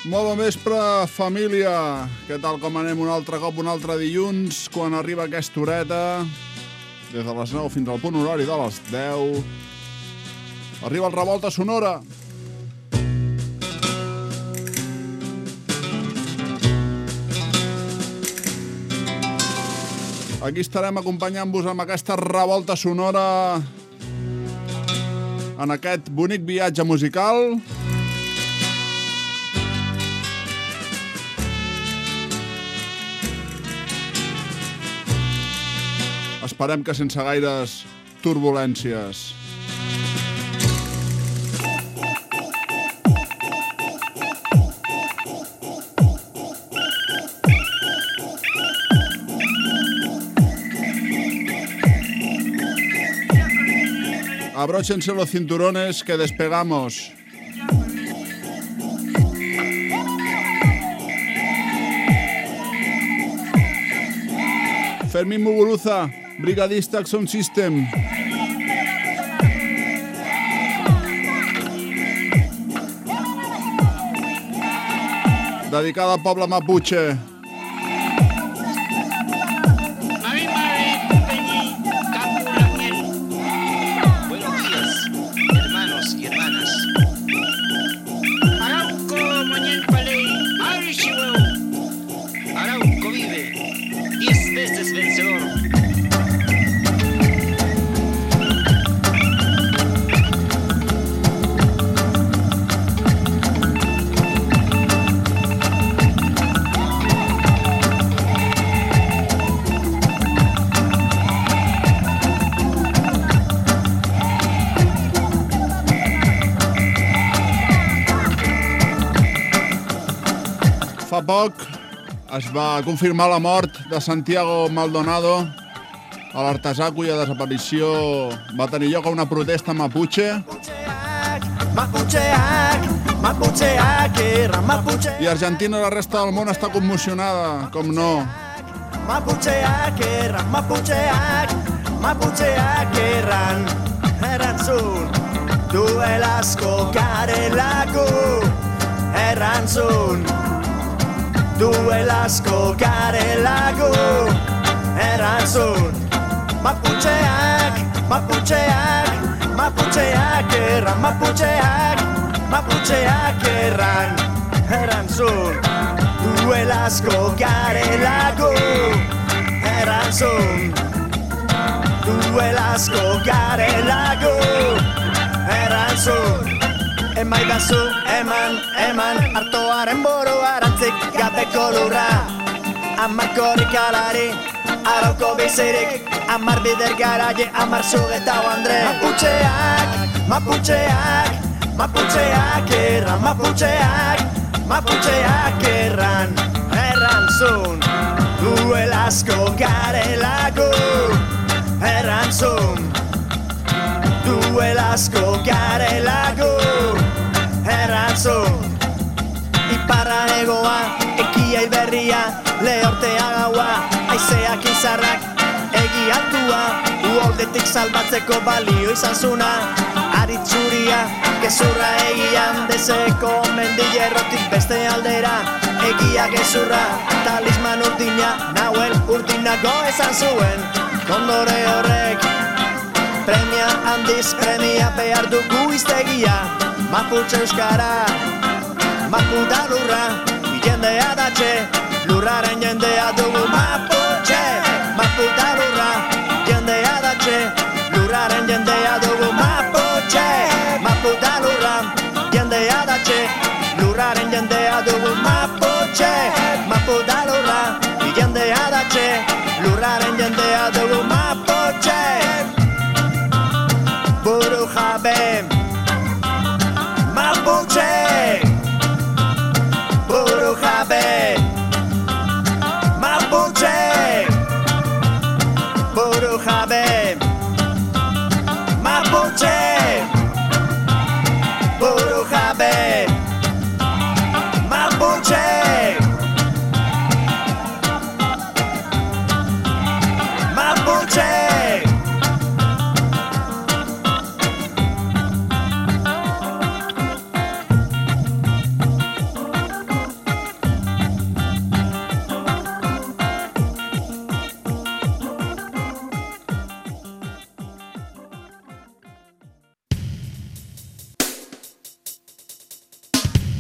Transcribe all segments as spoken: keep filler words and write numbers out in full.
Molt bon vespre, família. Què tal, com anem un altre cop, un altre dilluns, quan arriba aquesta horeta, des de les nou fins al punt horari de les deu. Arriba el Revolta Sonora. Aquí estarem acompanyant-vos amb aquesta revolta sonora en aquest bonic viatge musical. Esperem que sense gaires turbulències. Abróchense los cinturones que despegamos. Fermín Muguruza, brigadista Sound System. Dedicada al poble mapuche. Fa poc es va confirmar la mort de Santiago Maldonado a l'artesà cuya desaparició va tenir lloc a una protesta mapuche. I Argentina i la resta del món està commocionada, com no. Maputxeak erran, maputxeak, maputxeak erran, erantzun, duel asko garelako, erantzun, duel asko garelako, erantzun, maputxeak, maputxeak, maputxeak erran, maputxeak, maputxeak erran, erantzun, duel asko garelako, erantzun, duel asko garelako, erantzun. Emaidazu, eman, eman, hartoaren boro arantzik gabeko lurra. Amar korrikalari, arauko bizirik, amar bider garaie, amar zugetau Andre. Maputxeak, maputxeak, maputxeak erran, maputxeak, maputxeak erran, errantzun, duel asko garelako, errantzun, duel asko garelako, errantzun. Iparra egoa, ekia iberria, lehortea gaua, aizeak izarrak, egi altua, uoldetik salbatzeko balio izan zuna. Aritzuria, gezurra egian, dezeko mendillerrotik beste aldera, egia gezurra, talisman urdina, nahuel urdinago esan zuen, kondore horrek. Premia handiz, premia behar dugu iztegia, Maputxe euskara, Maputa lurra, jendea datxe, lurraren jendea dugu Maputxe, Maputa lurra, jendea datxe, lurraren jendea dugu Maputxe, Maputa lurra, jendea datxe, lurraren jendea dugu Maputxe, Maputa lurra, jendea datxe, lurraren jendea dugu Maputxe. Buru jabe Maputxe, buru jabe Maputxe, buru jabe Maputxe, buru jabe Maputxe,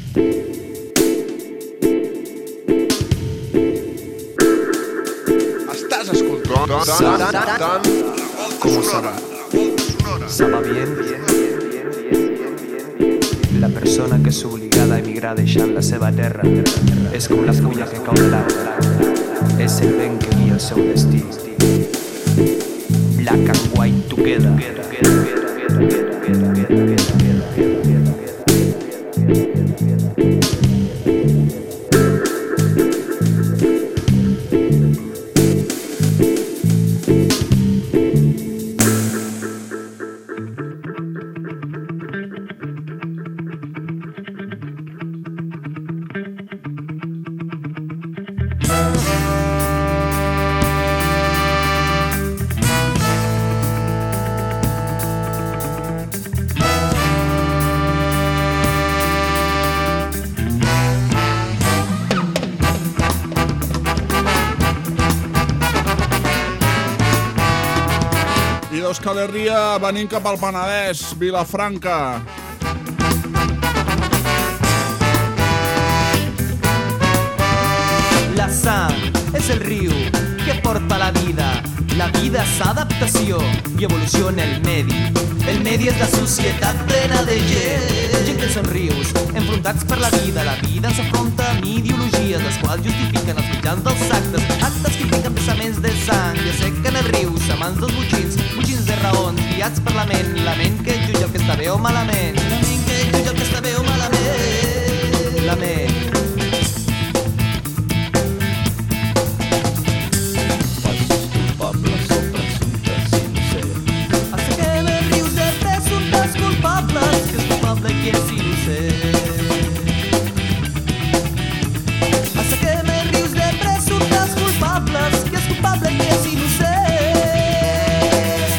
Estàs escoltant ¿Cómo sabe? Sabe bien, la persona que és obligada a emigrar deixant la seva terra és com la fulla que cau de l'arbre, és el vent que guia el seu destí. Black and white together. Euskal Herria, venint cap al Penedès, Vilafranca. La sang és el riu que porta la vida. La vida és adaptació i evolució en el medi. El medi és la societat plena de gent. Gent que són rius, enfrontats per la vida. La vida s'afronta amb ideologies, les quals justifiquen els mitjans dels actes. Actes que impliquen vessaments de sang i assequen els rius, amants dels botxins, botxins de raons, guiats per la ment. La ment que jutja el que està bé o malament. La ment que jutja el que està bé o malament. La ment. Que és innocent. Assequem els rius de presumptes culpables, que és culpable i és innocent.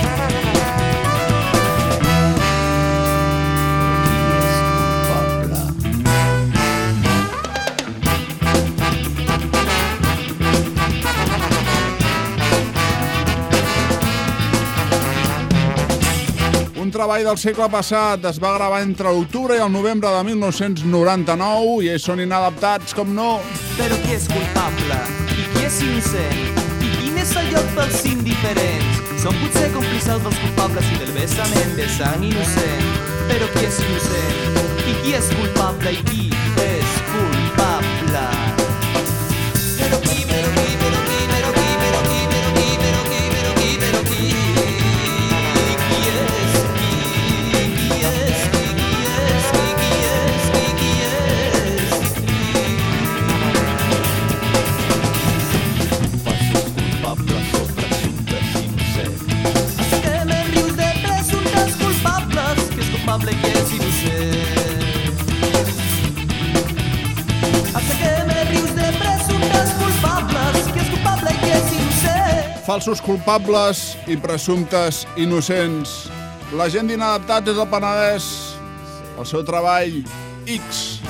Un treball del segle passat es va gravar entre l'octubre i el novembre de mil nou-cents noranta-nou i ells són inadaptats, com no. Però qui és culpable? I qui és innocent? I quin és el lloc pels indiferents? Són potser còmplices dels culpables i del vessament de sang innocent. Però qui és innocent? I qui és culpable? I qui és culpable? Però qui, però qui, però qui, però qui, però qui, però qui, però qui, però qui, però qui? Culpable que és innocent. Assequem els rius de presumptes culpables, que és culpable i que és innocent. Falsos culpables i presumptes innocents. La gent d'inadaptats és el Penedès. El seu treball, X.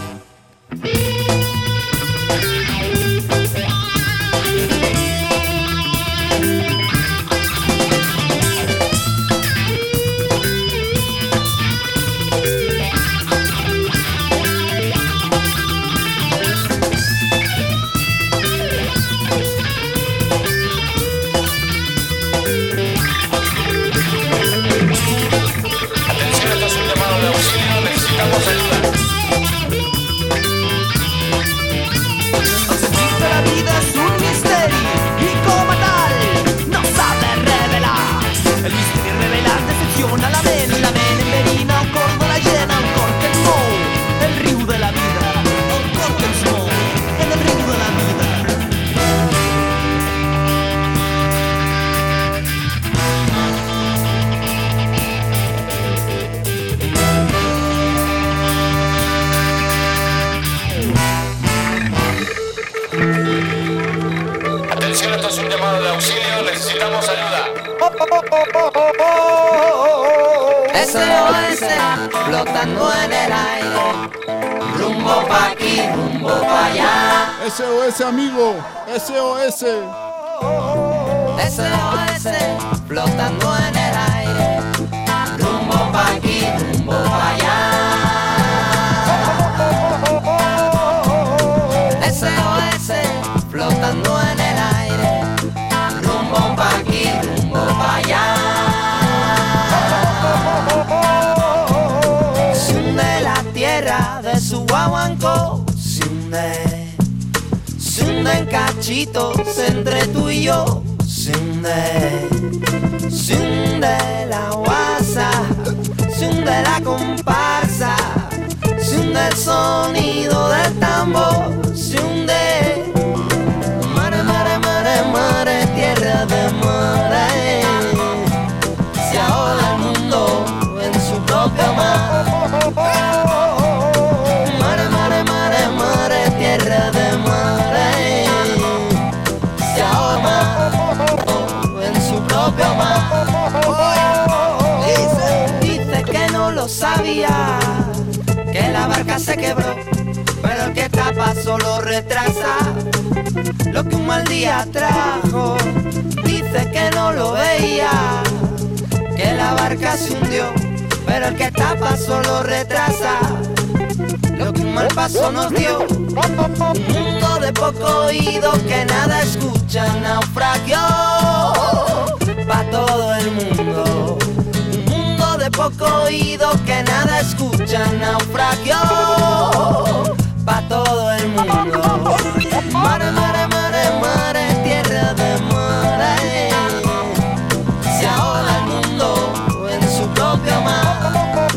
S O S flotando en el aire, rumbo pa' aquí, rumbo pa' allá. S O S, amigo, S O S. S O S flotando en el aire, rumbo pa' aquí, rumbo pa' allá. de su guaguancó se hunde, se hunde en cachitos entre tú y yo, se hunde, se hunde la guasa, se hunde la comparsa, se hunde el sonido del tambor, se hunde. Mare, mare, mare, mare, tierra de mare, se ahoga el mundo en su propio mar. Mare, mare, mare, mare, tierra de mare, se ahoga en su propio mar. Dice, dice que no lo sabía, que la barca se quebró, pero el que tapa solo retrasa lo que un mal día trajo. Dice que no lo veía, que la barca se hundió, pero el que tapa solo retrasa lo que un mal paso nos dio. Un mundo de poco oído que nada escucha, naufragió pa' todo el mundo. Un mundo de poco oído que nada escucha, naufragió pa' todo el mundo. Mare, mare, mare, mare, tierra de mare, se ahoga el mundo en su propio mar.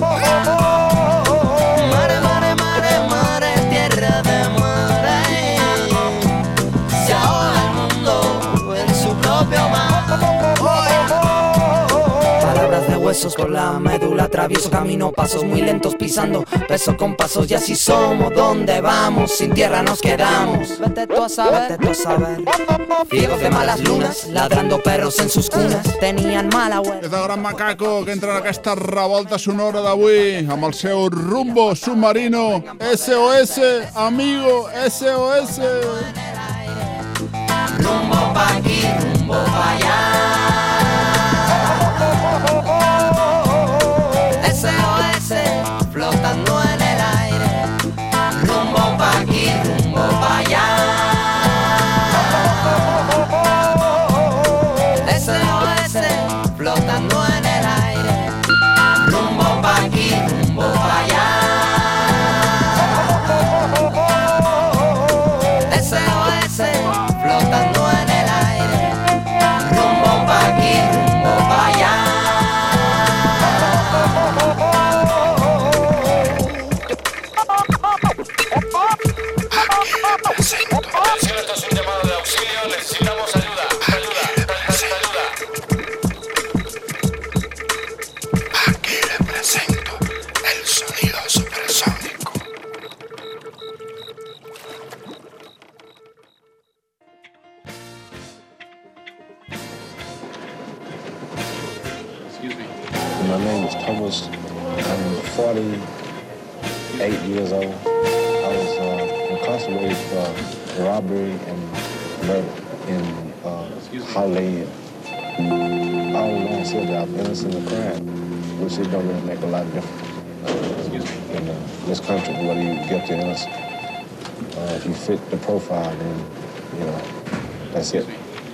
Mare, mare, mare, mare, tierra de mare, se ahoga el mundo en su propio mar. Palabras de huesos por la médula, atravieso camino, pasos muy lentos pisando, peso con pasos y así somos. ¿Dónde vamos? Sin tierra nos quedamos. Vete tú a saber, vete tú a saber. Ciegos de malas lunas, ladrando perros en sus cunas, tenían mala web. És el gran macaco que entra en aquesta revolta sonora d'avui amb el seu rumbo submarino. S O S, amigo, S O S. Rumbo pa' aquí, rumbo pa' allá. S O S, flotando en el aire. Rumbo pa' aquí, rumbo pa' allá. S O S, flotando en el aire. Rumbo pa' aquí, rumbo pa' allá. S O S, flotando en el aire. Rumbo pa' aquí, rumbo pa' allá. Atención, esto es un llamado de auxilio, necesitamos ayuda, ayuda, ayuda. Aquí le presento el sonido supersónico. My name is Thomas. I'm forty-eight years old. I was uh, incarcerated for robbery and murder in uh, Holland. I always said that I'm innocent of crime, which it don't really make a lot of difference uh, in uh, this country, whether you get to innocent. Uh, if you fit the profile, then, you know, that's it.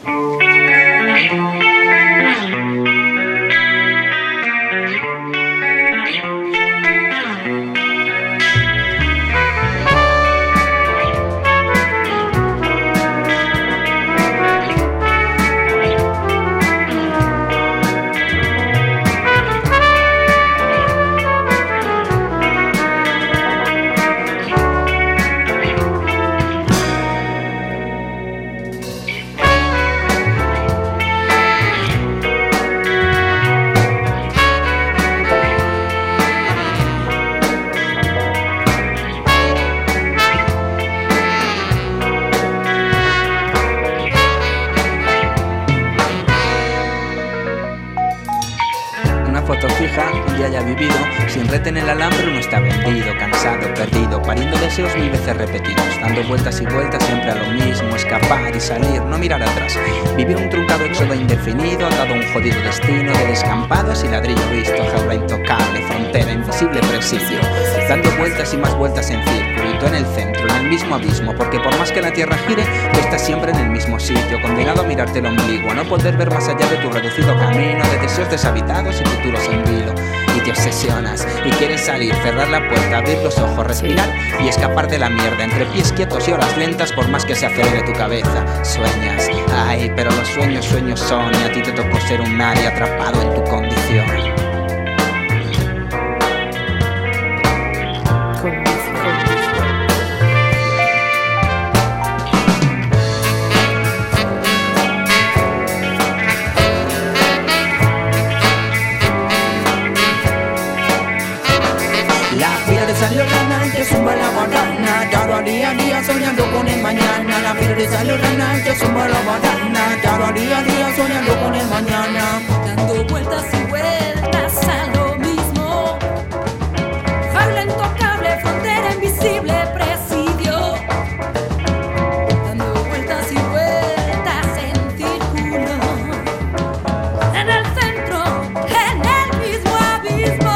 Sin red en el alambre uno está vendido, cansado, perdido, pariendo deseos mil veces repetidos, dando vueltas y vueltas siempre a lo mismo, escapar y salir, no mirar atrás, vivir un truncado éxodo indefinido, dado un jodido destino de descampados y ladrillo visto, jaula intocable, frontera, invisible presidio, dando vueltas y más vueltas en círculo, y tú en el centro, en el mismo abismo, porque por más que la tierra gire, tú estás siempre en el mismo sitio, condenado a mirarte el ombligo, a no poder ver más allá de tu reducido camino, de deseos deshabitados y futuros en vilo, y te obsesionas, y quieres salir, cerrar la puerta, abrir los ojos, respirar y escapar de la mierda entre pies quietos y horas lentas por más que se acelere tu cabeza. Sueñas, ay, pero los sueños sueños son y a ti te tocó ser un nadie atrapado en tu condición. Salió rana y te zumba la banana, claro, a día a día soñando con el mañana. La vida de salió rana y te zumba la banana, claro, a día a día soñando con el mañana. Dando vueltas y vueltas a lo mismo, jaula intocable, frontera invisible, presidio. Dando vueltas y vueltas en círculo, en el centro, en el mismo abismo.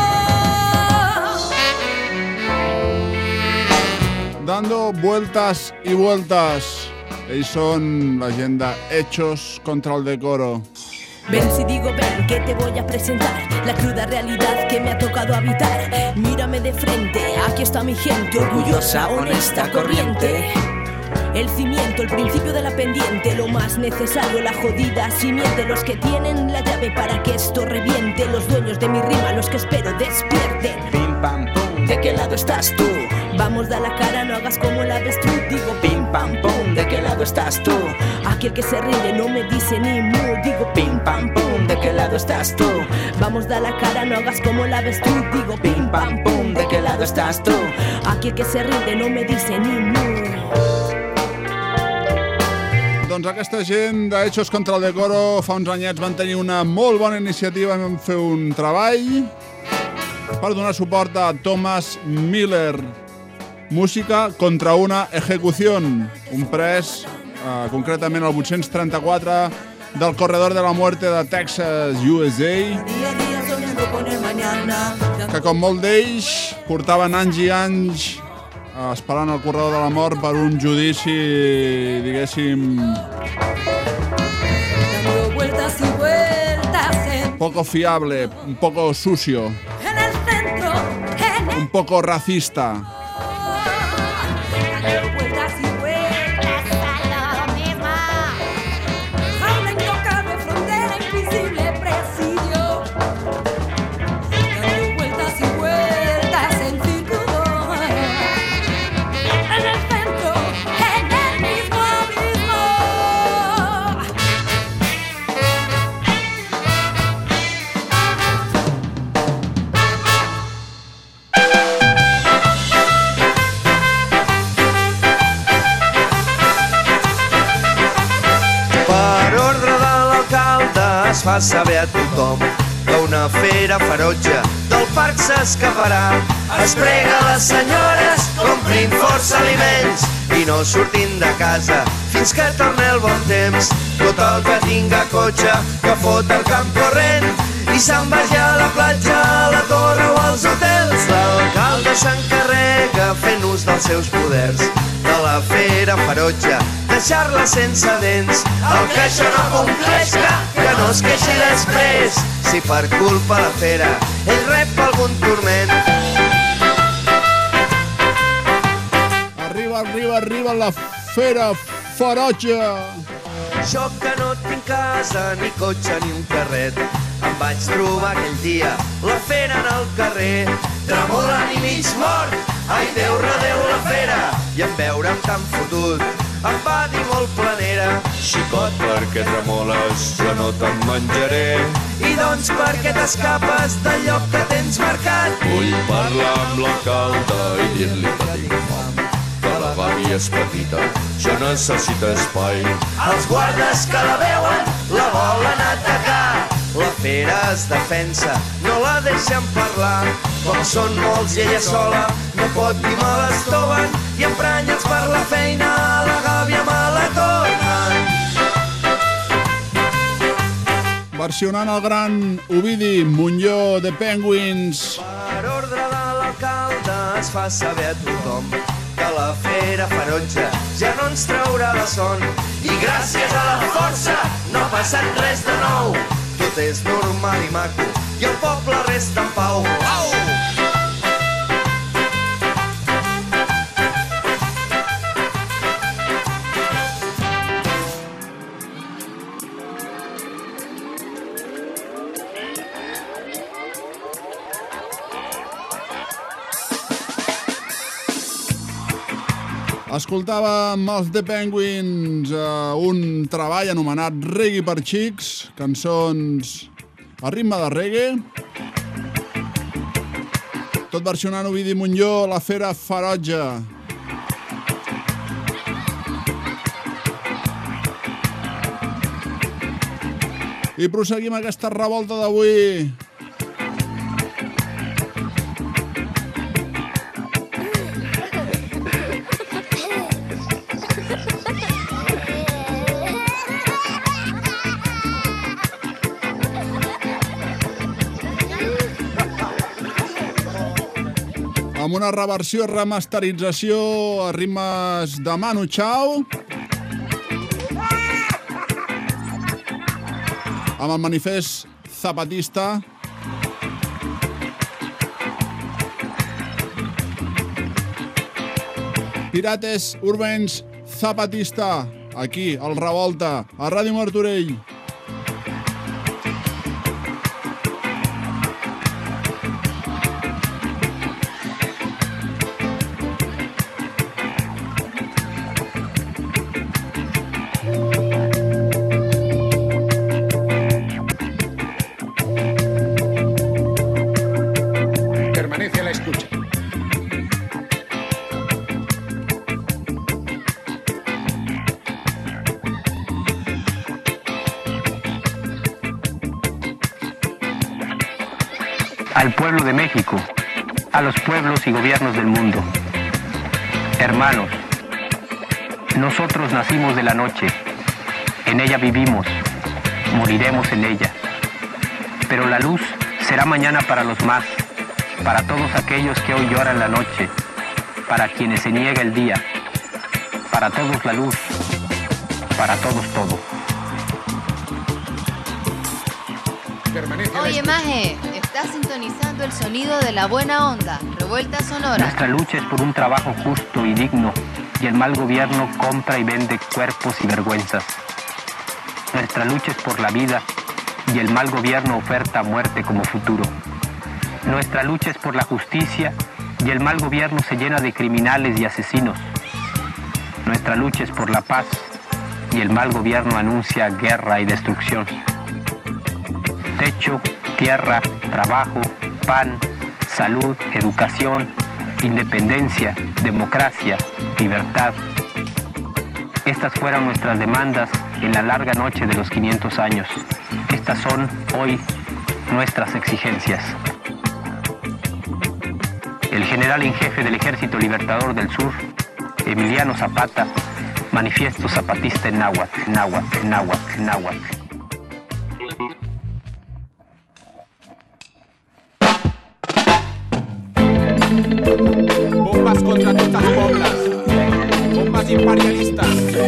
Dando vueltas y vueltas. Ells son la gent de Hechos contra el Decoro. Ven si digo ven que te voy a presentar la cruda realidad que me ha tocado habitar. Mírame de frente, aquí está mi gente, orgullosa, honesta, corriente. El cimiento, el principio de la pendiente, lo más necesario, la jodida simiente. Los que tienen la llave para que esto reviente, los dueños de mi rima, los que espero despierten. Pim pam pum, ¿de qué lado estás tú? Vamos, da la cara, no hagas como la ves tú. Digo pim pam pum, ¿de qué lado estás tú? Aquel que se rinde no me dice ni mu. Digo pim pam pum, ¿de qué lado estás tú? Vamos, da la cara, no hagas como la ves tú. Digo pim pam pum, ¿de qué lado estás tú? Aquel que se rinde no me dice ni mu. Doncs aquesta gent de Hechos contra el Decoro fa uns anyets van tenir una molt bona iniciativa, vam fer un treball per donar suport a Thomas Miller, música contra una ejecución, un pres eh, concretament el vuit-cents trenta-quatre del corredor de la muerte de Texas, U S A, que com molt d'ells portaven anys i anys esperant el corredor de la mort per un judici, diguéssim, poco fiable, un poco sucio, un poco racista. Es fa saber a tothom que una fera ferotge del parc s'escaparà. Es prega a les senyores, comprin força aliments i no surtin de casa fins que torni el bon temps. Tot el que tinga cotxe, que fot el camp corrent i se'n vagi a la platja, a la torre o als hotels. L'alcalde s'encarrega fent ús dels seus poders de la fera ferotge, deixar-la sense dents. El que això no compleixca, que no es queixi després, si per culpa la fera ell rep algun turment. Arriba, arriba, arriba la fera ferotge. Jo que no tinc casa, ni cotxe, ni un carret, em vaig trobar aquell dia la fera en el carrer, tremolant i mig mort. Ai, Déu, redeu la fera, i en veure'm tan fotut em va dir molt planera: xicot, per què tremoles? Jo no te'n menjaré. I doncs per què t'escapes del lloc que tens marcat? Vull parlar amb l'alcalde i dir-li que tinc fam, que la gàbia és petita, jo necessito espai. Els guardes que la veuen la volen atacar. La fera es defensa, no la deixen parlar. Com són molts i ella sola no pot dir me l'estoven, i emprenyats per la feina la gàbia me la tornen. Versionant el gran Ovidi Montlló de Penguins. Per ordre de l'alcalde es fa saber a tothom que la fera ferotge ja no ens traurà la son, i gràcies a la força no ha passat res de nou. Tot és normal i maco i el poble resta en pau. Au! Escoltàvem els The Penguins, uh, un treball anomenat Reggae per Xics, cançons a ritme de reggae. Tot versionant Ovidi Montllor, La Fera Ferotge. I proseguim aquesta revolta d'avui. Amb una reversió, remasterització a ritmes de Manu Chao, amb el manifest zapatista. Pirates Urbans Zapatista, aquí, al Revolta, a Ràdio Martorell. Al pueblo de México, a los pueblos y gobiernos del mundo. Hermanos, nosotros nacimos de la noche, en ella vivimos, moriremos en ella. Pero la luz será mañana para los más, para todos aquellos que hoy lloran la noche, para quienes se niega el día, para todos la luz, para todos todo. Oye, Maje, estás sintonizando el sonido de la buena onda, Revuelta Sonora. Nuestra lucha es por un trabajo justo y digno, y el mal gobierno compra y vende cuerpos y vergüenzas. Nuestra lucha es por la vida, y el mal gobierno oferta muerte como futuro. Nuestra lucha es por la justicia, y el mal gobierno se llena de criminales y asesinos. Nuestra lucha es por la paz, y el mal gobierno anuncia guerra y destrucción. Techo, tierra, trabajo, pan, salud, educación, independencia, democracia, libertad. Estas fueron nuestras demandas en la larga noche de los quinientos años. Estas son hoy nuestras exigencias. El general en jefe del Ejército Libertador del Sur, Emiliano Zapata, manifiesto zapatista en náhuatl, náhuatl, náhuatl, náhuatl. Bombas contra estas poblas, bombas imperialistas.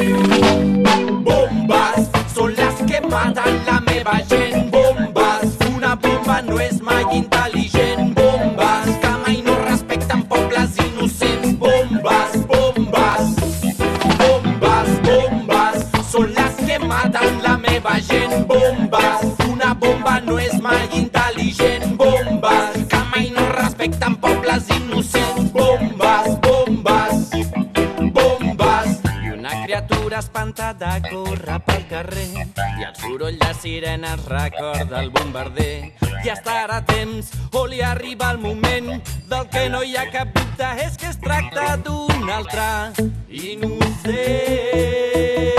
Bombas son las que matan la meva gent. Bombas, una bomba no és mai intel·ligent. Bombas, que mai no respecten pobles innocents. Bombas, bombas, bombas, bombas, són les que matan la meva gent. Bombas, una bomba no és mai intel·ligent. Bombas, que mai no respecten pobles innocents. Bombes, bombes, bombes. I una criatura espantada corre pel carrer i el soroll de sirenes recorda el bombarder. I estarà a temps o li arriba el moment del que no hi ha cap dubte, és que es tracta d'un altre innocent.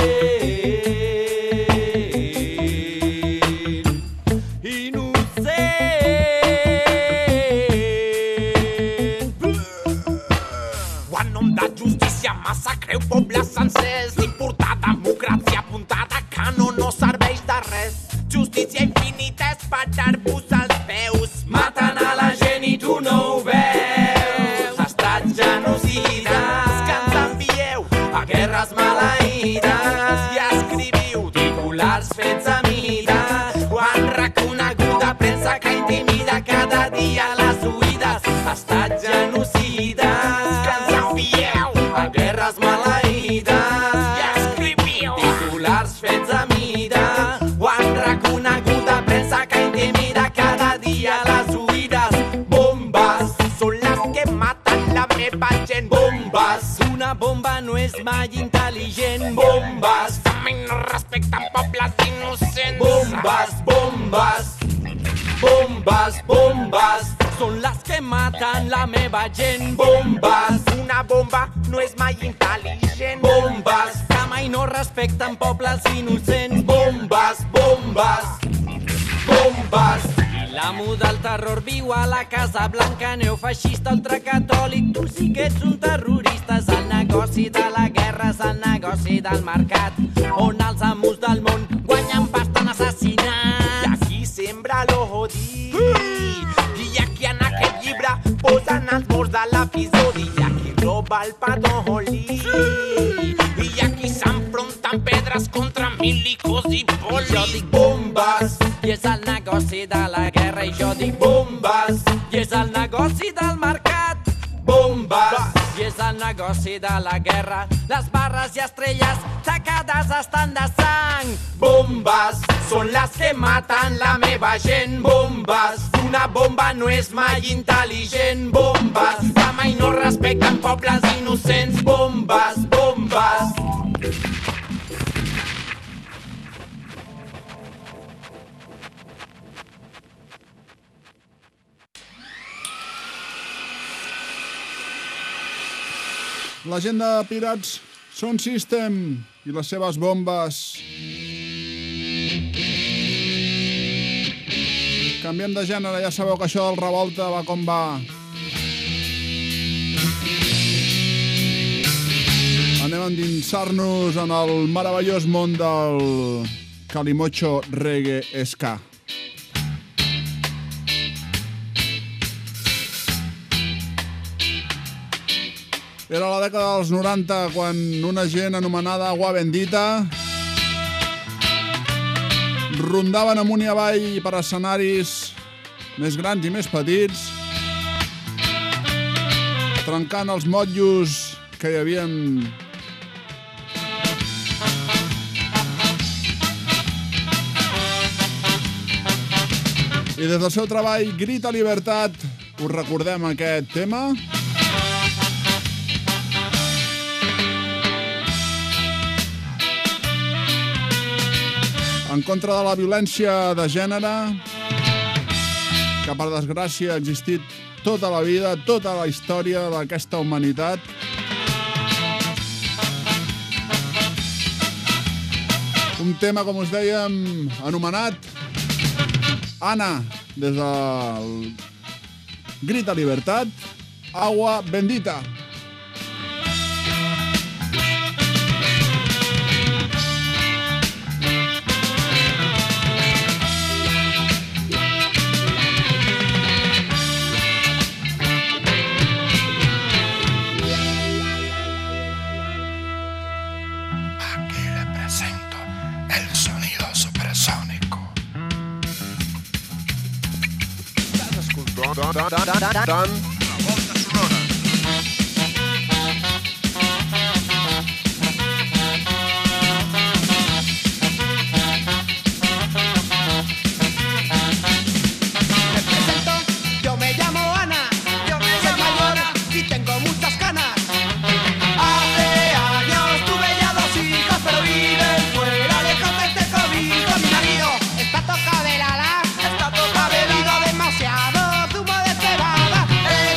Massa creu pobles sencers d'importar democràcia apuntada que no no serveix de res. Justícia infinita és parar-vos els peus. Maten a la gent i tu no ho veus. Estats genocides que ens envieu a guerres maleïdes i escriviu titulars fets a mida quan reconeguda premsa que intimida cada dia les oïdes. Estats genocides que ens envieu a guerres maleïdes i escriviu titulars fets a mida o han reconegut a premsa que intimida cada dia les oïdes. Bombes són les que maten la meva gent. Bombes, una bomba no és mai intel·ligent. Bombes, Mai no respecten pobles innocents. bombes, bombes, bombes, bombes, són les que maten la meva gent. Bombes, Una bomba no és mai intel·ligent. bombes, que mai no respecten pobles innocents. Bombes, bombes, bombes. L'amo del terror viu a la Casa Blanca, neofeixista ultracatòlic. Tu sí que ets un terrorista. És el negoci de la guerra, és el negoci del mercat, on els amos del món guanyen pasta en assassinar. I aquí sembra l'odi. I aquí en aquest llibre posen els morts de l'episodi. I aquí roba el patoli. I aquí s'enfronten pedres contra milicos i polis. Jo dic bombes, i és el negoci de la guerra. I jo dic bombes, i és el negoci del mercat. Bombes, i és el negoci de la guerra. Les barres i estrelles tacades estan de sang. Bombes, són les que maten la meva gent. Bombes, una bomba no és mai intel·ligent. Bombes, que mai no respecten pobles innocents. Bombes, bombes. La gent de Pirats Sound System i les seves bombes. Canviem de gènere, ja sabeu que això del Revolta va com va. Anem a endinsar-nos en el meravellós món del Calimocho Reggae Ska. Era la dècada dels noranta, quan una gent anomenada Agua Bendita rondaven amunt i avall per escenaris més grans i més petits, trencant els motllos que hi havien i des del seu treball Grita Libertat us recordem aquest tema. En contra de la violència de gènere, que per desgràcia ha existit tota la vida, tota la història d'aquesta humanitat. Un tema, com us dèiem, anomenat Ana, des del Grita Libertat, Agua Bendita. Done, done, done, done, done. La volta sonora. Me presento, yo me llamo Ana, yo me llamo Ana y tengo muchas ganas. Hace años tuve ya dos hijos, pero viven fuera, lejos de este cobijo. Mi marido está tocado del ala, está tocado, ha bebido demasiado zumo de cebada.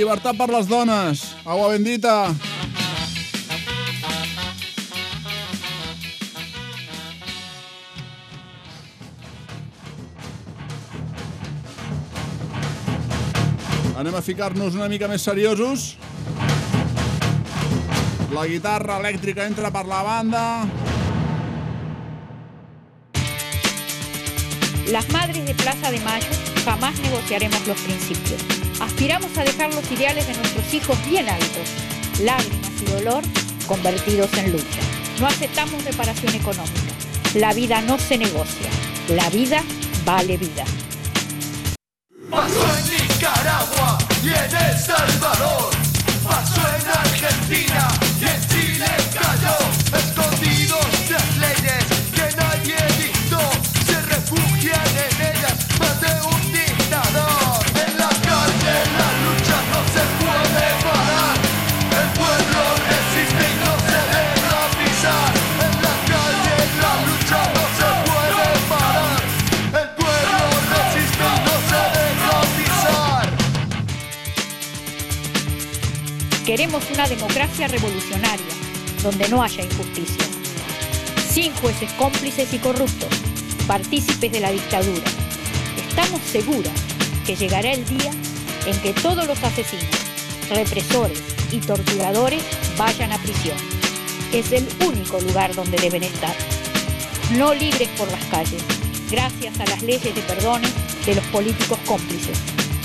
llibertat per les dones. Agua bendita. Anem a ficar-nos una mica més seriosos. La guitarra elèctrica entra per la banda. Las madres de Plaza de Mayo jamás negociaremos los principios. Aspiramos a dejar los ideales de nuestros hijos bien altos, lágrimas y dolor convertidos en lucha. No aceptamos reparación económica. La vida no se negocia. La vida vale vida. Pasó en Nicaragua y en El Salvador. Pasó en Argentina y en Chile cayó. Escondidos de leyes que nadie dictó, se refugian en ellas más de un dictador. En la calle la lucha no se puede parar. El pueblo resiste y no se deja pisar. En la calle la lucha no se puede parar. El pueblo resiste y no se deja pisar. Queremos una democracia revolucionaria, donde no haya injusticia. Sin jueces cómplices y corruptos, partícipes de la dictadura. Estamos seguras que llegará el día en que todos los asesinos, represores y torturadores vayan a prisión. Es el único lugar donde deben estar. No libres por las calles, gracias a las leyes de perdones de los políticos cómplices.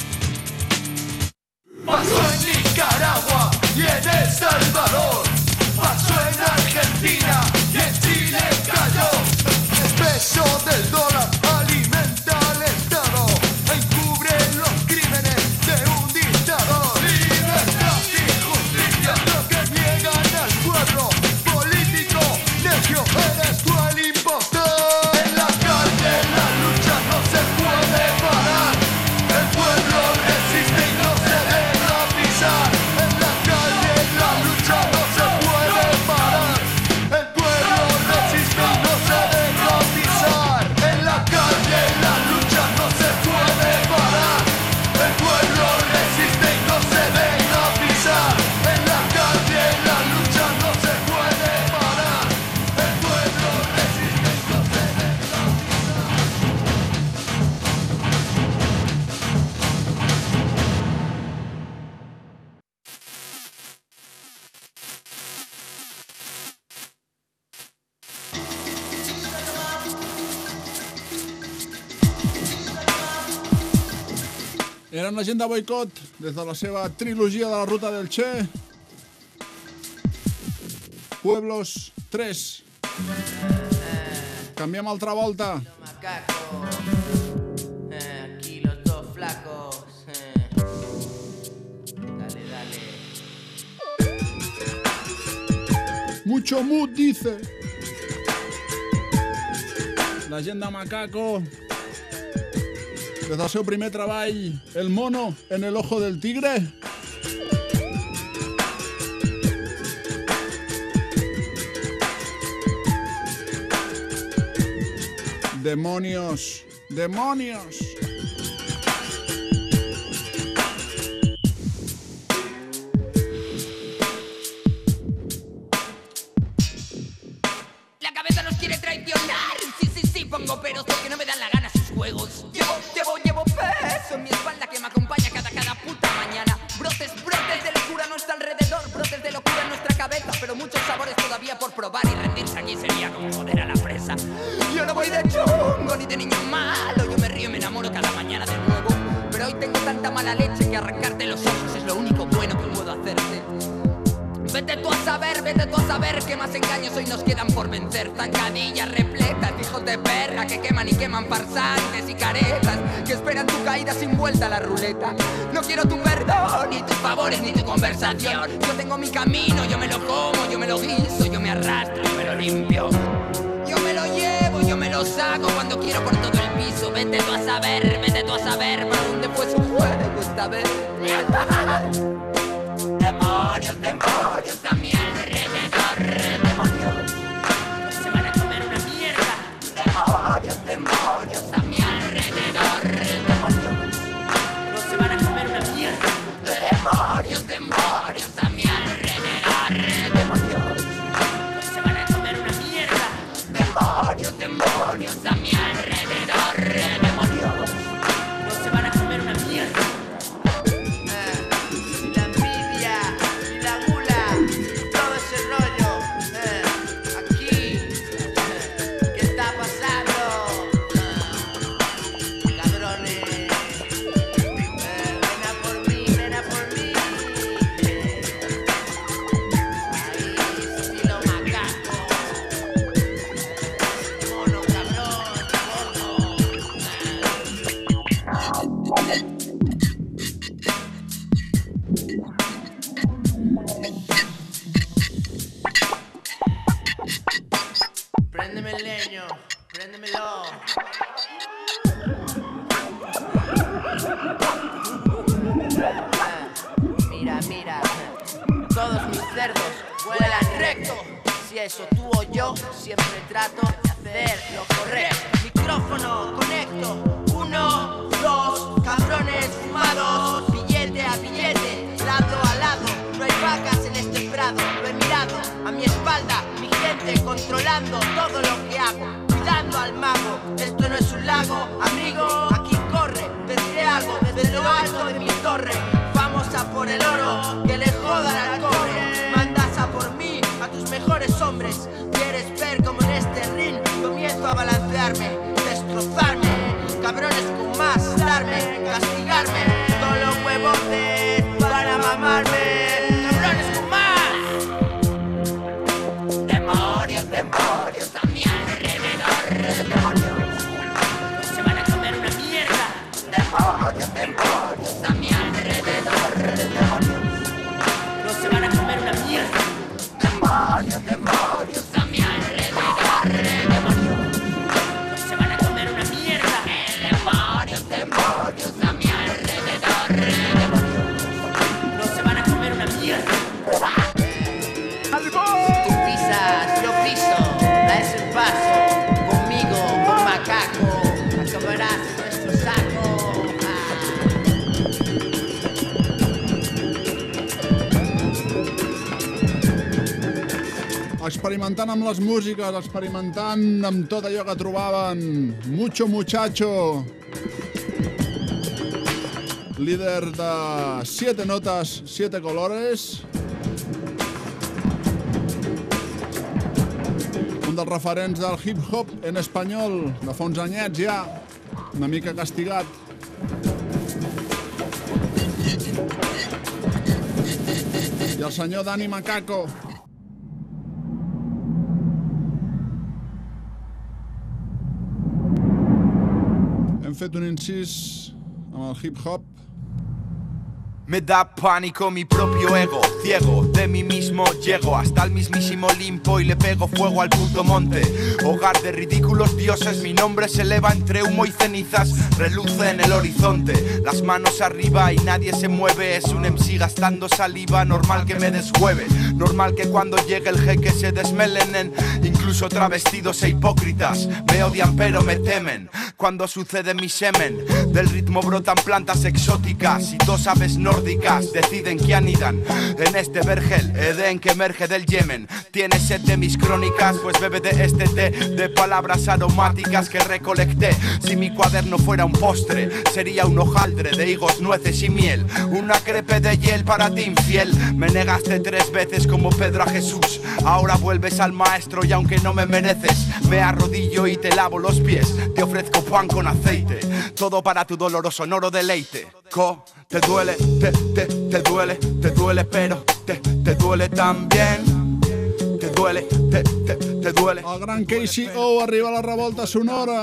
Pasó en Nicaragua y en El Salvador. Pasó en Argentina y en Chile cayó. El peso del dólar alimenta al Estado, encubre los crímenes de un dictador. Libertad y justicia, lo que niegan al pueblo. Político, necio, eres tú el impostor. En la calle la lucha no se puede parar. El pueblo resiste y no se deja pisar. En la calle la lucha no se puede parar. El pueblo resiste y no se deja pisar. En la calle la lucha no se puede parar. El pueblo resiste y no se deja pisar. En la calle la lucha no se puede parar. El pueblo resiste y no se deja Eren la gent de Boicot, des de la seva trilogia de la Ruta del Che. Pueblos tres. Canviem altra volta. Eh, aquí los dos flacos. Eh. Dale, dale. Mucho mood, dice. La gent de Macaco. Des del seu primer treball, El mono en el ojo del tigre. Demonios, demonios. La cabeza nos quiere traicionar. Sí, sí, sí, pongo peros porque no me dan la gana sus juegos. Llevo, llevo, llevo peso en mi espalda que me acompaña cada, cada puta mañana. Brotes, brotes de locura a nuestro alrededor, brotes de locura en nuestra cabeza, pero muchos sabores todavía por probar y rendirse aquí sería como joder a la fresa. Yo no voy de chungo ni de niño malo, yo me río y me enamoro cada mañana de nuevo. Pero hoy tengo tanta mala leche que arrancarte los ojos es lo único bueno que puedo hacerte. Vete tú a saber, vete tú a saber qué más engaños hoy nos quedan por vencer. Zancadillas repletas, hijos de perra que queman y queman farsantes y caretas que esperan tu caída sin vuelta a la ruleta. No quiero tu perdón, ni tus favores, ni tu conversación. Yo tengo mi camino, yo me lo como, yo me lo guiso, yo me arrastro, yo me lo limpio. Yo me lo llevo, yo me lo saco cuando quiero por todo el piso. Vete tú a saber, vete tú a saber para dónde fue su juego esta vez. Demonios, demonios a mi alrededor. Demonios, se van a comer una mierda. Demonios, demonios a mi alrededor. Demonios, no se van a comer una mierda. Demonios. cerdos vuelan recto. Si eso tú o yo, siempre trato de hacer lo correcto. Micrófono, conecto. Uno, dos, cabrones fumados. Billete a billete, lado a lado. No hay vacas en este prado. Lo he mirado a mi espalda, mi gente controlando todo lo que hago. Cuidando al mago, esto no es un lago, amigo. Aquí corre, te diré algo desde lo alto de mi torre. Vamos a por el oro, que le jodan al cobre. Mandas a por mí, a tus mejores hombres. Quieres ver como en este ring comienzo a balancearme, destrozarme. Cabrones con más, darme, castigarme. Todos los huevotes van a mamarme. Cabrones con más. Demonios, demonios a mi alrededor. Demonios, se van a comer una mierda. Demonios, demonios a mi alrededor. Demonios, no se van a comer una mierda. Demonios, demonios a mi alrededor. Demonios, no se van a comer una mierda. Demonios, demonios a mi alrededor. Demonios, no se van a comer una mierda. Si tú pisas, yo piso, das el paso. Conmigo, con macaco, acabarás en nuestro saco. Experimentant amb les músiques, experimentant amb tot allò que trobaven. Mucho Muchacho, líder de Siete Notas, Siete Colores. Un dels referents del hip-hop en espanyol, de fa uns anyets ja, una mica castigat. I el senyor Dani Macaco. Hem fet un incís amb el hip-hop. Me da pánico mi propio ego, ciego, de mí mismo llego hasta el mismísimo Olimpo y le pego fuego al puto monte. Hogar de ridículos dioses, mi nombre se eleva entre humo y cenizas, reluce en el horizonte. Las manos arriba y nadie se mueve, es un M C gastando saliva, normal que me deshueve. Normal que cuando llegue el jeque se desmelenen, incluso travestidos e hipócritas. Me odian pero me temen, cuando sucede mi semen. Del ritmo brotan plantas exóticas y dos aves nórdicas deciden que anidan en este vergel, Edén que emerge del Yemen. ¿Tienes sed de mis crónicas? Pues bebe de este té de palabras aromáticas que recolecté. Si mi cuaderno fuera un postre, sería un hojaldre de higos, nueces y miel. Una crepe de hiel para ti infiel. Me negaste tres veces como Pedro a Jesús. Ahora vuelves al maestro y aunque no me mereces, me arrodillo y te lavo los pies. Te ofrezco pan con aceite, todo para tu doloroso sonoro deleite. Co, te duele, te, te, te duele, te duele, pero te, te duele también. Te duele, te, te, te duele. El gran K C O arriba a la revolta sonora.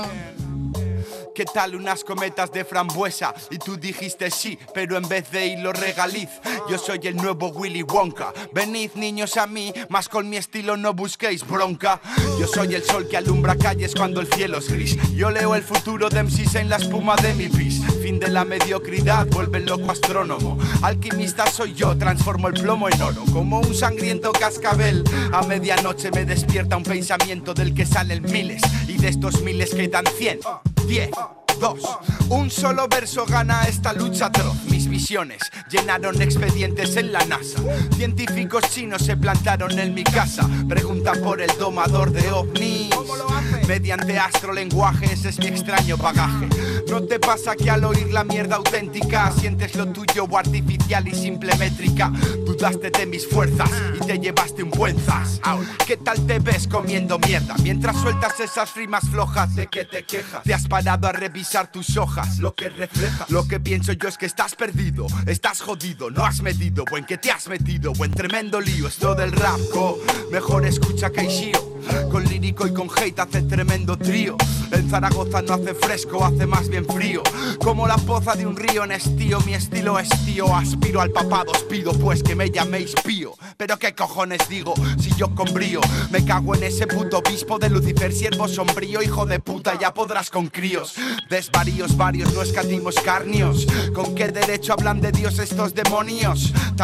¿Qué tal unas cometas de frambuesa? Y tú dijiste sí, pero en vez de hilo regaliz. Yo soy el nuevo Willy Wonka. Venid niños a mí, más con mi estilo no busquéis bronca. Yo soy el sol que alumbra calles cuando el cielo es gris. Yo leo el futuro de M Cs en la espuma de mi pis. Fin de la mediocridad, vuelve el loco astrónomo. Alquimista soy yo, transformo el plomo en oro. Como un sangriento cascabel, a medianoche me despierta un pensamiento del que salen miles. Y de estos miles quedan cien, diez, dos. Un solo verso gana esta lucha atroz. Mis visiones llenaron expedientes en la NASA. Científicos chinos se plantaron en mi casa. Preguntan por el domador de ovnis. Mediante astrolenguaje, ese es mi extraño bagaje. ¿No te pasa que al oír la mierda auténtica sientes lo tuyo artificial y simple métrica? Dudaste de mis fuerzas y te llevaste un buen zas. Ahora, ¿qué tal te ves comiendo mierda? Mientras sueltas esas rimas flojas, ¿de qué te quejas? Te has parado a revisar tus hojas, lo que refleja. Lo que pienso yo es que estás perdido, estás jodido, no has medido, o en que te has metido, o en tremendo lío. Esto del rap, co, mejor escucha que Ishio. Con lírico y con hate hace tremendo trío. En Zaragoza no hace fresco, hace más bien frío. Como la poza de un río en estío, mi estilo es tío. Aspiro al papado, os pido pues que me llaméis pío. Pero qué cojones digo, si yo con brío me cago en ese puto obispo de Lucifer, siervo sombrío, hijo de puta, ya podrás con críos. Desvaríos varios, no escatimos carnios. ¿Con qué derecho hablan de Dios estos demonios? También hay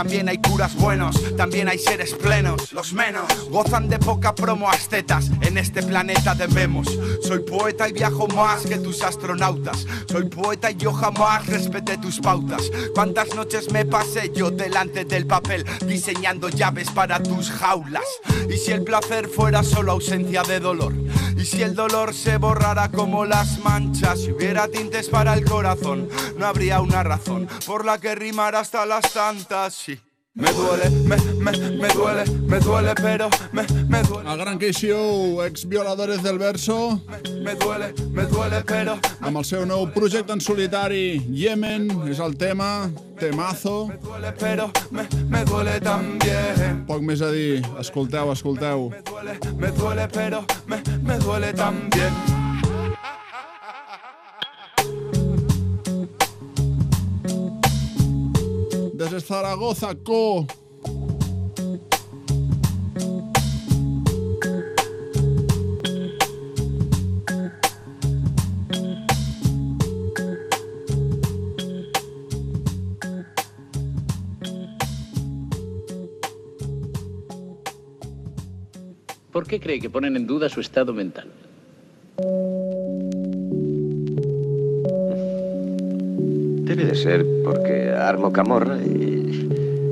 curas buenos, también hay seres plenos. Los menos gozan de poca promo ascetas. En este planeta debemos. Soy poeta y viajo más que tus astronautas. Soy poeta y yo jamás respeté tus pautas. Cuántas noches me pasé yo delante del papel diseñando llaves para tus jaulas. Y si el placer fuera solo ausencia de dolor, y si el dolor se borrara como las manchas, si hubiera tintes para el corazón, no habría una razón por la que rimar hasta las tantas. Sí. Me duele, me, me, me duele, me duele, pero me, me duele. El gran Keisio, ex violadores del verso. Me, me duele, me duele, però... Amb el seu nou projecte en solitari, Yemen, és el tema, temazo. Me duele, però me, me duele también. Poc més a dir, escolteu, escolteu. Me duele, me duele, però me, me duele también. Desde Zaragoza, Co. ¿Por qué cree que ponen en duda su estado mental? Debe de ser porque armo camorra y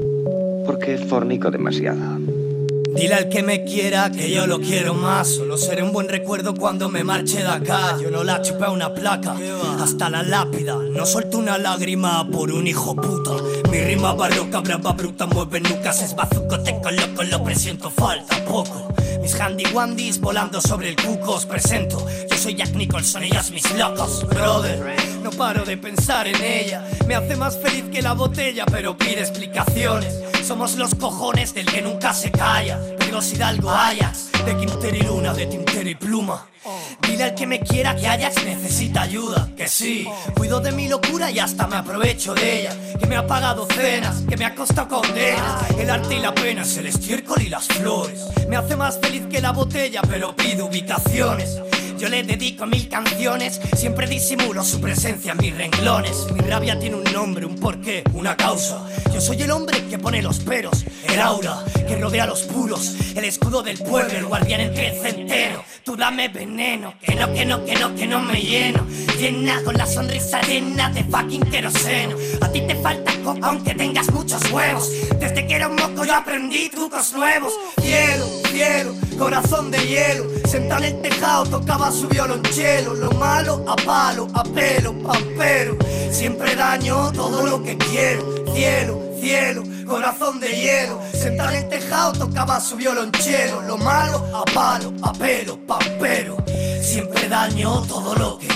porque fornico demasiado. Dile al que me quiera que yo lo quiero más. Solo seré un buen recuerdo cuando me marche de acá. Yo no la chupé a una placa, hasta la lápida. No suelto una lágrima por un hijo puta. Mi rima barroca, brava, bruta, mueve nucas. Es bazuco, te coloco, lo presiento, falta poco. Mis handy-wandys volando sobre el cuco os presento. Yo soy Jack Nicholson, ellas mis locos. Brother, no paro de pensar en ella. Me hace más feliz que la botella, pero pide explicaciones. Somos los cojones del que nunca se calla. Pegos Hidalgo, Ajax, de Quintero y Luna, de Tintero y Pluma. Dile al que me quiera que Ajax necesita ayuda. Que sí, cuido de mi locura y hasta me aprovecho de ella. Que me ha pagado cenas, que me ha costado condenas. El arte y la pena es el estiércol y las flores. Me hace más feliz que la botella, pero pido ubicaciones. Yo le dedico mil canciones, siempre disimulo su presencia en mis renglones. Mi rabia tiene un nombre, un porqué, una causa. Yo soy el hombre que pone los peros, el aura que rodea a los puros, el escudo del pueblo, el guardián entre el centeno. Tú dame veneno, que no, que no, que no, que no me lleno. Llena con la sonrisa llena de fucking queroseno. A ti te falta coca aunque tengas muchos huevos. Desde que era un moco yo aprendí trucos nuevos. Cielo, cielo, corazón de hielo. Sentado en el tejado tocaba su violonchelo. Lo malo a palo, a pelo, pampero. Siempre daño todo lo que quiero. Cielo, cielo, corazón de hielo. Sentado en el tejado tocaba su violonchelo. Lo malo a palo, a pelo, pampero. Siempre daño todo lo que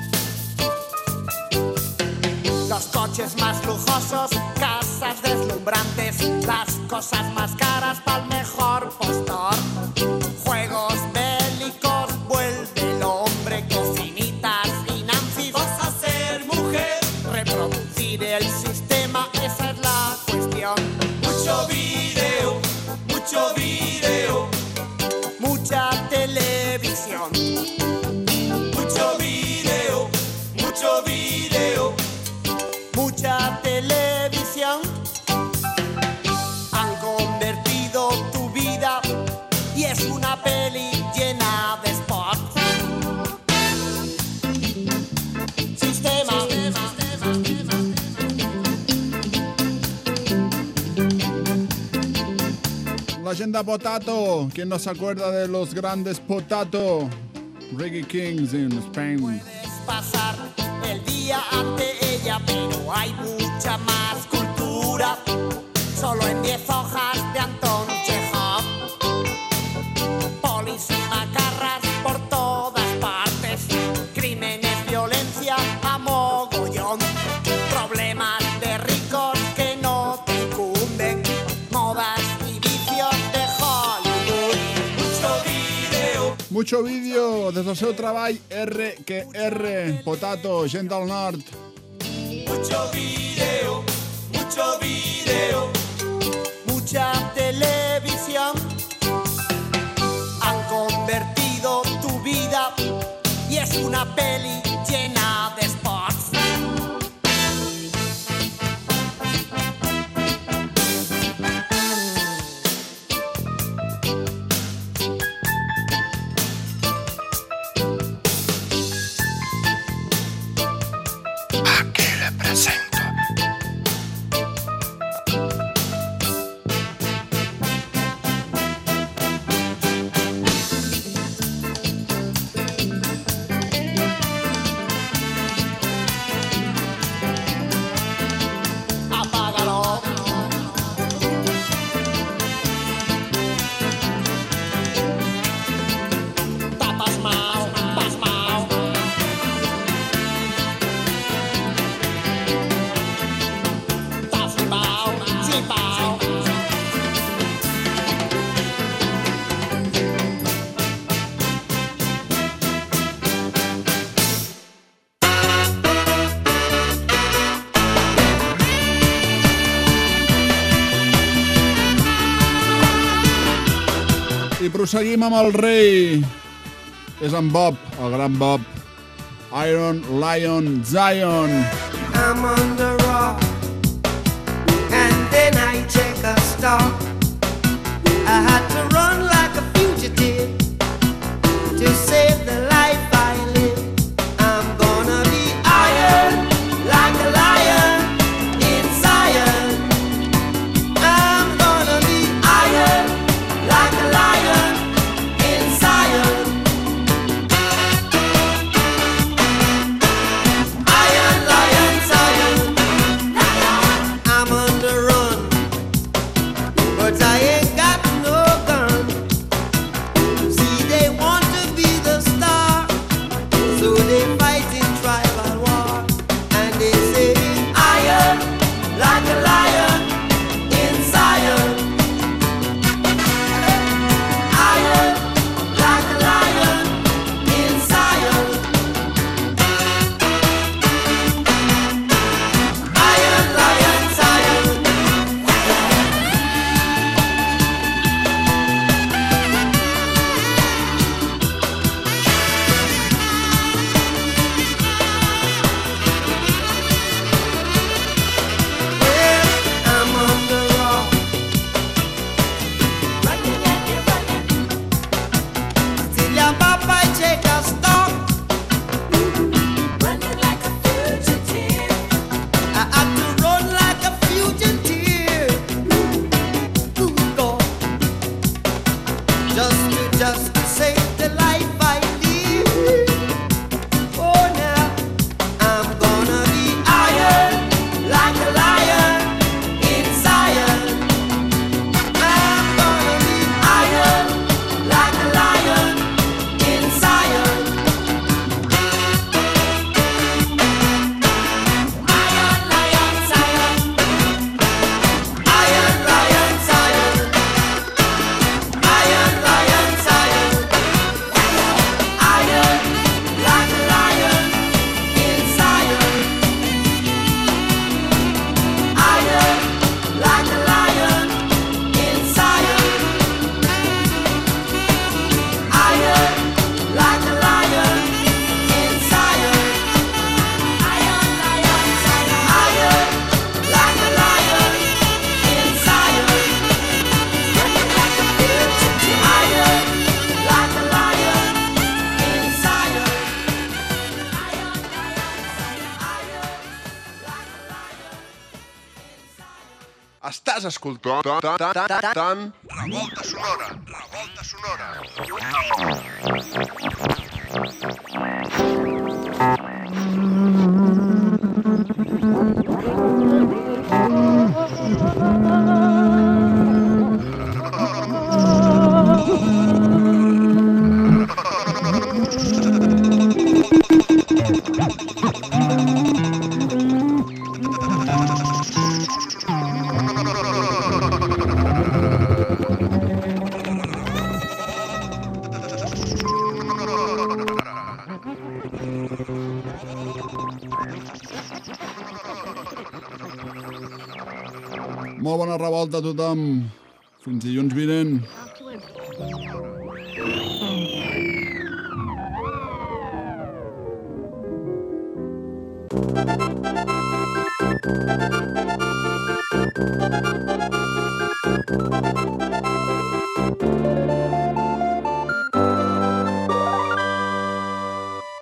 más lujosos, casas deslumbradas. cosas más caras pa'l mejor postor. Juegos bélicos, vuelve el hombre, cocinitas y Nancy. Vas a ser mujer, reproducir el sistema, esa es la cuestión. Mucho video, mucho video, mucha televisión. Mucho video, mucho video, mucha televisión. Han convertido tu vida y es una peli llena de spots. Sistema. La agenda Potato. ¿Quién no se acuerda de los grandes Potato? Reggae Kings in Spain. Puedes pasar el día ante ella, pero hay mucha más cultura. Solo en diez hojas de Anton Chekhov. Polis y macarras por todas partes. Crímenes, violencia a mogollón. Problemas de ricos que no te incumben. Modas y vicios de Hollywood. Mucho video. Mucho vídeo des del seu treball R que R. Potato, gent del nord. Mucho video, mucho video, mucha televisión. Han convertido tu vida y es una peli llena de spots. Aquí le presento. Apágalo. Está pasmao, pasmao. Está flipao, flipao. I proseguim amb el rei. És en Bob, el gran Bob. Iron Lion Zion. I'm on the rock, and then I check a stop. I had to run like a fugitive to save the life I live. I'm gonna be iron like a lion in Zion. I'm gonna be iron like a lion in Zion. Iron lion Zion. I'm on the run, but I ain't got no gun. Estàs escoltant tant Revolta Sonora, Revolta Sonora. Molt bona revolta a tothom. Fins dilluns vinent.